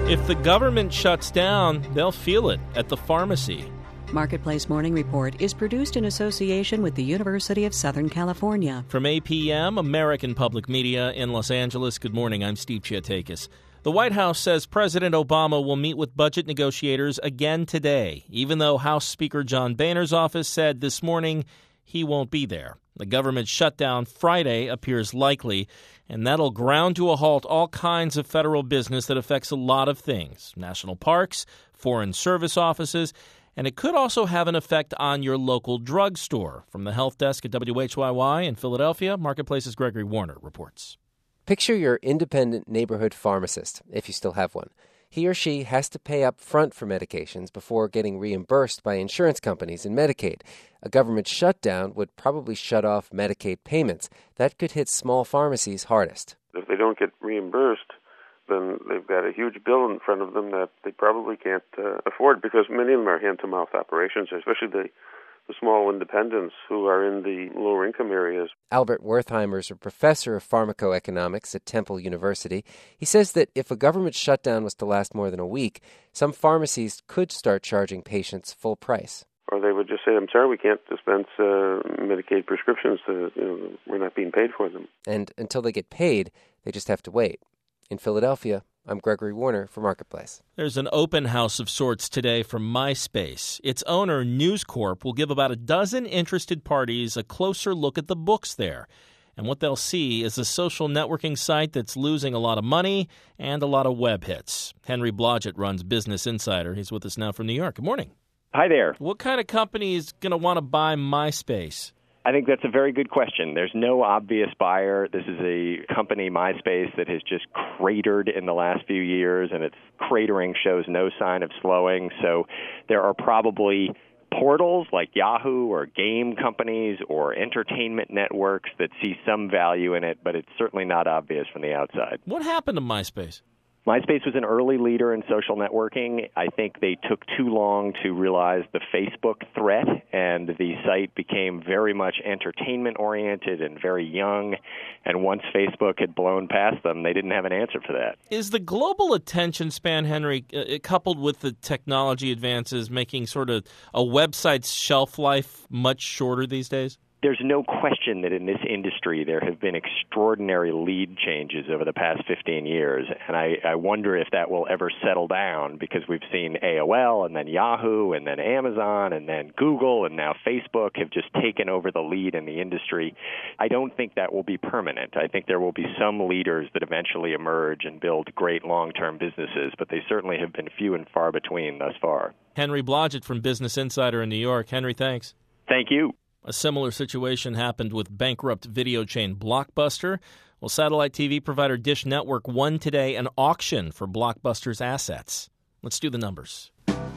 If the government shuts down, they'll feel it at the pharmacy. Marketplace Morning Report is produced in association with the University of Southern California. From APM, American Public Media in Los Angeles, good morning. I'm Steve Chiatakis. The White House says President Obama will meet with budget negotiators again today, even though House Speaker John Boehner's office said this morning he won't be there. The government shutdown Friday appears likely, and that'll ground to a halt all kinds of federal business that affects a lot of things: national parks, foreign service offices, and it could also have an effect on your local drugstore. From the Health Desk at WHYY in Philadelphia, Marketplace's Gregory Warner reports. Picture your independent neighborhood pharmacist, if you still have one. He or she has to pay up front for medications before getting reimbursed by insurance companies and Medicaid. A government shutdown would probably shut off Medicaid payments. That could hit small pharmacies hardest. If they don't get reimbursed, then they've got a huge bill in front of them that they probably can't afford, because many of them are hand-to-mouth operations, especially the small independents who are in the lower income areas. Albert Wertheimer is a professor of pharmacoeconomics at Temple University. He says that if a government shutdown was to last more than a week, some pharmacies could start charging patients full price. Or they would just say, I'm sorry, we can't dispense Medicaid prescriptions. We're not being paid for them. And until they get paid, they just have to wait. In Philadelphia, I'm Gregory Warner for Marketplace. There's an open house of sorts today for MySpace. Its owner, News Corp, will give about a dozen interested parties a closer look at the books there. And what they'll see is a social networking site that's losing a lot of money and a lot of web hits. Henry Blodgett runs Business Insider. He's with us now from New York. Good morning. Hi there. What kind of company is going to want to buy MySpace? I think that's a very good question. There's no obvious buyer. This is a company, MySpace, that has just cratered in the last few years, and its cratering shows no sign of slowing. So there are probably portals like Yahoo or game companies or entertainment networks that see some value in it, but it's certainly not obvious from the outside. What happened to MySpace? MySpace was an early leader in social networking. I think they took too long to realize the Facebook threat, and the site became very much entertainment-oriented and very young. And once Facebook had blown past them, they didn't have an answer for that. Is the global attention span, Henry, coupled with the technology advances, making sort of a website's shelf life much shorter these days? There's no question that in this industry there have been extraordinary lead changes over the past 15 years, and I wonder if that will ever settle down, because we've seen AOL and then Yahoo and then Amazon and then Google and now Facebook have just taken over the lead in the industry. I don't think that will be permanent. I think there will be some leaders that eventually emerge and build great long-term businesses, but they certainly have been few and far between thus far. Henry Blodgett from Business Insider in New York. Henry, thanks. Thank you. A similar situation happened with bankrupt video chain Blockbuster. Well, satellite TV provider Dish Network won today an auction for Blockbuster's assets. Let's do the numbers.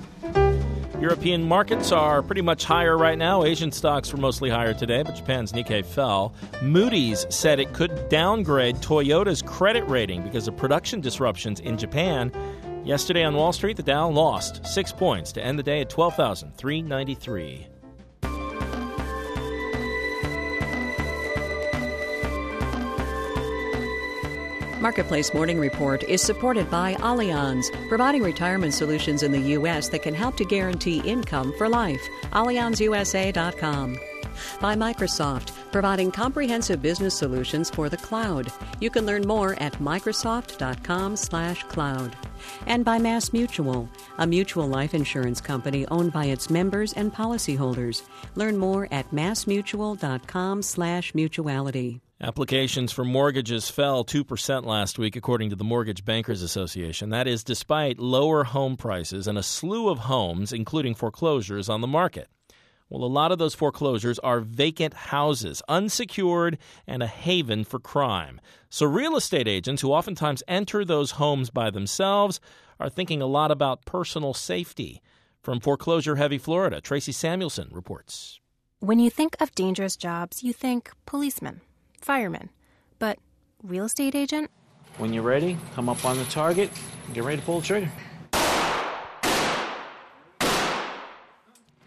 European markets are pretty much higher right now. Asian stocks were mostly higher today, but Japan's Nikkei fell. Moody's said it could downgrade Toyota's credit rating because of production disruptions in Japan. Yesterday on Wall Street, the Dow lost 6 points to end the day at 12,393. Marketplace Morning Report is supported by Allianz, providing retirement solutions in the U.S. that can help to guarantee income for life. AllianzUSA.com. By Microsoft, providing comprehensive business solutions for the cloud. You can learn more at Microsoft.com/cloud. And by MassMutual, a mutual life insurance company owned by its members and policyholders. Learn more at MassMutual.com/mutuality. Applications for mortgages fell 2% last week, according to the Mortgage Bankers Association. That is despite lower home prices and a slew of homes, including foreclosures, on the market. Well, a lot of those foreclosures are vacant houses, unsecured, and a haven for crime. So real estate agents, who oftentimes enter those homes by themselves, are thinking a lot about personal safety. From foreclosure-heavy Florida, Tracy Samuelson reports. When you think of dangerous jobs, you think policeman, fireman. But real estate agent? When you're ready, come up on the target and get ready to pull the trigger.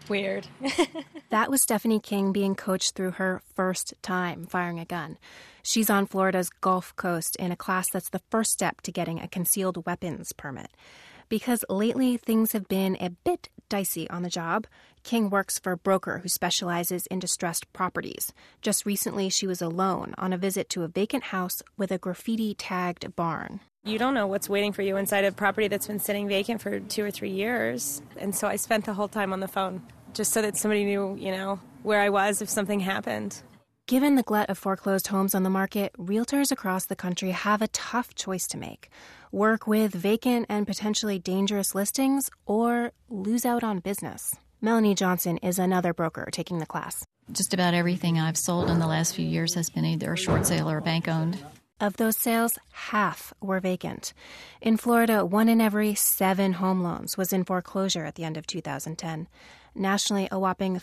weird. That was Stephanie King being coached through her first time firing a gun. She's on Florida's Gulf Coast in a class that's the first step to getting a concealed weapons permit. Because lately things have been a bit dicey on the job, King works for a broker who specializes in distressed properties. Just recently, she was alone on a visit to a vacant house with a graffiti-tagged barn. You don't know what's waiting for you inside a property that's been sitting vacant for 2 or 3 years. And so I spent the whole time on the phone just so that somebody knew, where I was if something happened. Given the glut of foreclosed homes on the market, realtors across the country have a tough choice to make. Work with vacant and potentially dangerous listings or lose out on business. Melanie Johnson is another broker taking the class. Just about everything I've sold in the last few years has been either a short sale or bank-owned. Of those sales, half were vacant. In Florida, 1 in every 7 home loans was in foreclosure at the end of 2010. Nationally, a whopping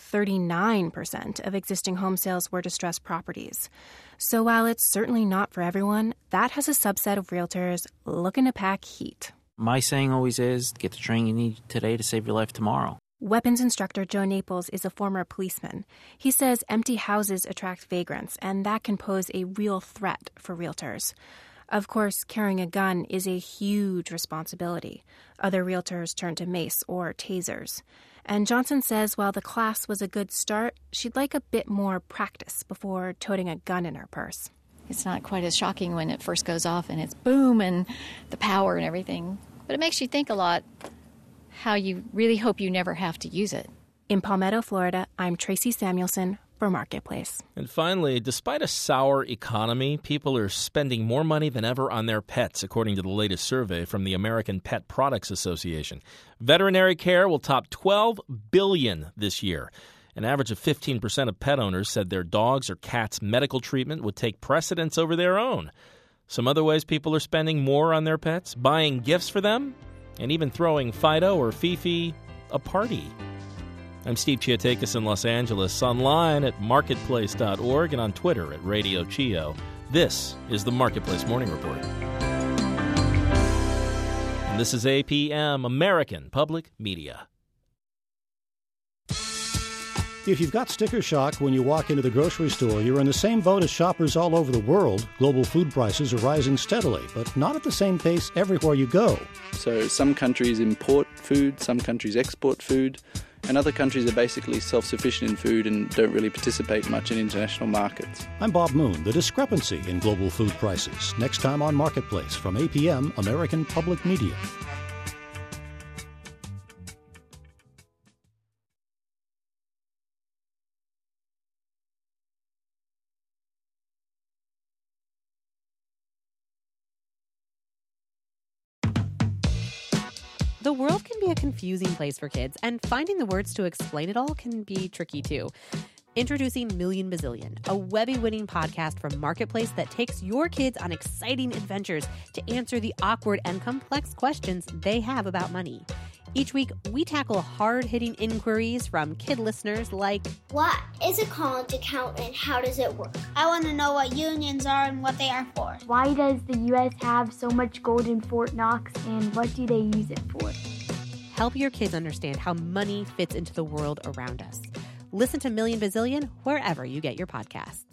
39% of existing home sales were distressed properties. So while it's certainly not for everyone, that has a subset of realtors looking to pack heat. My saying always is, get the training you need today to save your life tomorrow. Weapons instructor Joe Naples is a former policeman. He says empty houses attract vagrants, and that can pose a real threat for realtors. Of course, carrying a gun is a huge responsibility. Other realtors turn to mace or tasers. And Johnson says while the class was a good start, she'd like a bit more practice before toting a gun in her purse. It's not quite as shocking when it first goes off and it's boom and the power and everything. But it makes you think a lot how you really hope you never have to use it. In Palmetto, Florida, I'm Tracy Samuelson for Marketplace. And finally, despite a sour economy, people are spending more money than ever on their pets, according to the latest survey from the American Pet Products Association. Veterinary care will top $12 billion this year. An average of 15% of pet owners said their dogs or cats' medical treatment would take precedence over their own. Some other ways people are spending more on their pets: buying gifts for them, and even throwing Fido or Fifi a party. I'm Steve Chiatakis in Los Angeles, online at marketplace.org and on Twitter at Radio Chio. This is the Marketplace Morning Report. And this is APM, American Public Media. If you've got sticker shock when you walk into the grocery store, you're in the same boat as shoppers all over the world. Global food prices are rising steadily, but not at the same pace everywhere you go. So some countries import food, some countries export food, and other countries are basically self-sufficient in food and don't really participate much in international markets. I'm Bob Moon. The discrepancy in global food prices. Next time on Marketplace from APM, American Public Media. The world can be a confusing place for kids, and finding the words to explain it all can be tricky too. Introducing Million Bazillion, a Webby-winning podcast from Marketplace that takes your kids on exciting adventures to answer the awkward and complex questions they have about money. Each week, we tackle hard-hitting inquiries from kid listeners like, what is a college account and how does it work? I want to know what unions are and what they are for. Why does the U.S. have so much gold in Fort Knox and what do they use it for? Help your kids understand how money fits into the world around us. Listen to Million Bazillion wherever you get your podcasts.